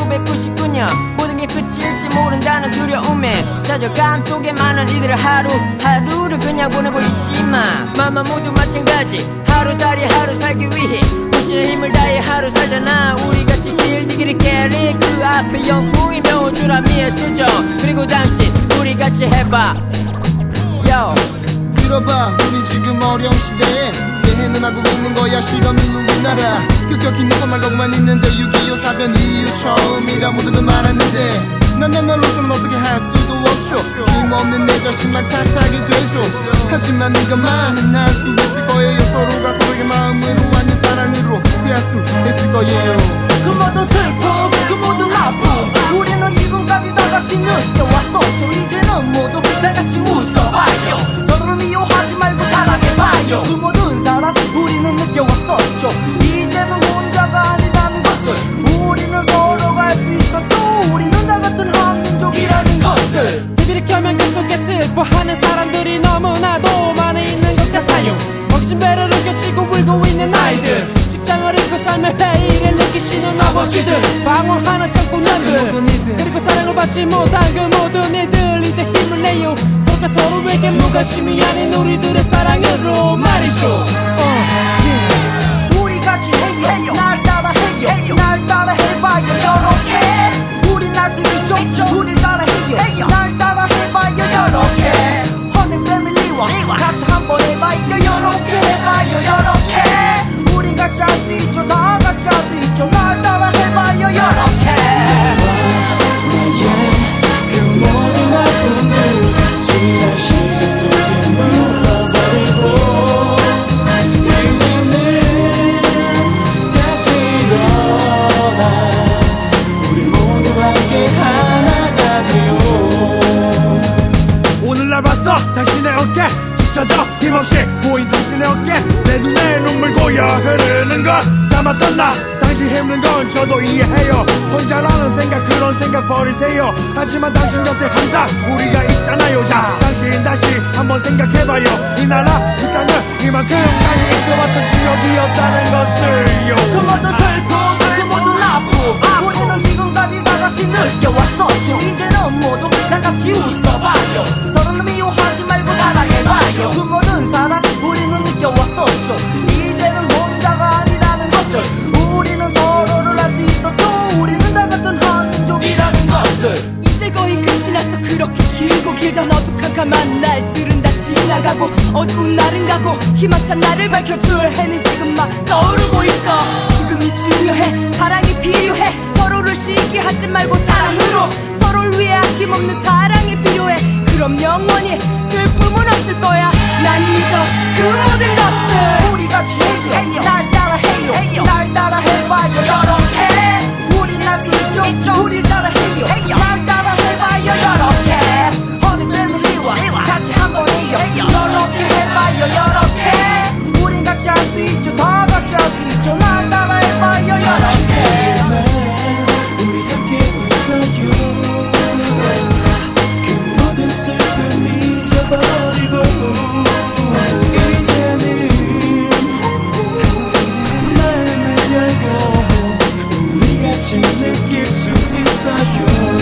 1999년 모든 게 끝일지 모른다는 두려움에 좌절감 속에 많은 이들의 하루하루를 그냥 보내고 있지만 마마 모두 마찬가지 하루살이 하루 살기 위해 부시는 힘을 다해 하루 살잖아. 우리같이 길디기를 깨리 그 앞에 영웅이 메워주라 미의 수저. 그리고 당신 우리같이 해봐 Yo. 들어봐 우리 지금 어려운 시대에 대해는 하고 있는 거야. 실험은 우리나라 급격히 누가 말고만 있는데 6.25 사변 이후 처음이라 모두들 말하는데 난 너로서는 어떻게 할 수도 없죠. 힘없는 내 자신만 탓하게 되죠. 하지만 이것만은 알 수 있을 거예요. 서로가 서로의 마음으로 완전 사랑으로 대할 수 있을 거예요. 그 모든 슬픔 그 모든 아픔 우리는 지금까지 다같이 느껴왔었죠. 이제는 모두 다같이 웃어봐요. 서로를 미워하지 말고 사랑해봐요. 그 모든 사랑 우리는 느껴왔었죠. 이제는 혼자가 아니라는 것을 우리는 서로가 알 수 있어. 또 우리는 다 같은 한민족이라는 것을 TV를 켜면 계속해 슬퍼하는 사람들이 너무나도 많이 있는 것 같아요. 정신배를 우겨치고 울고 있는 아이들, 직장을 잃고 삶의 회의를 느끼시는 아버지들, 방황하는 청소년들, 그리고 사랑을 받지 못한 그 모든 이들 이제 힘을 내요. 서로가 서로에게 무관심이 아닌 우리들의 사랑으로 말이죠. 우리 같이 해요. 날 따라 해요. 날 따라 해봐요. 이렇게 우린 알 수 있죠. 우릴 따라 해요. 날 따라 해봐요. 이렇게 허니 패밀리와 같이 한번 해봐요. 이렇게 해봐요. 이렇게 우린 같이 할 수 있죠. 다 같이 할 수 있죠. 날 따라 해봐요. 이렇게 그 모든 아픔을 지난 시간 속에 물러서리고 이제는 다시 일어나 우리 모두 함께 하나가 되어. 오늘날 봤어 당신의 어깨 젖어 힘없이 보인 당신의 어깨 내 눈에 눈물 고여 흐르는 건 담았던 나. 당신 힘든 건 저도 이해해요. 혼자라는 생각 그런 생각 버리세요. 하지만 당신 곁에 항상 우리가 있잖아요. 자 당신 다시 한번 생각해봐요. 이 나라 그 땅을 이만큼까지 이끌어왔던 지역이었다는 것을요. 그 모든 슬픔 그 모든 아픔 우리는 지금까지 다같이 느껴왔었죠. 이제는 모두 다같이 웃어봐요. 서로를 미워하지 말고 사랑해봐요. 그 모든 사랑 우리는 느껴왔었죠. 이제는 혼자가 아니라는 것을 우리는 서로를 알 수 있어. 또 우리는 다 같은 한민족이라는 것을 이제 거의 끝이 났어. 그렇게 길고 길던 어둑한 날들은 다 지나가고 어두운 날은 가고 희망찬 날을 밝혀줄 해는 지금 막 떠오르고 있어. 지금이 중요해. 사랑이 필요해. 서로를 시기하지 말고 사랑으로 서로를 위해 아낌없는 사랑이 필요해. 그럼 영원히 슬픔은 없을 거야. 난 믿어 그 모든 것을 우리 같이 해요. 날 따라 해요. 날 따라 해봐요. 이렇게 우린 알 수 있죠. 우릴 따라 해요. 날 따라 해봐요. 이렇게 허니 패밀리와 같이 한번 해요. 이렇게 해봐요. 이렇게 우린 같이 할 수 있죠. 다 같이 할 수 있죠. 날 따라 해봐요. 이렇게 우리 함께 웃어요. 그 모든 슬픔 잊어버리고 이제는 마음을 열고 우리 같이 느낄 수 있어요.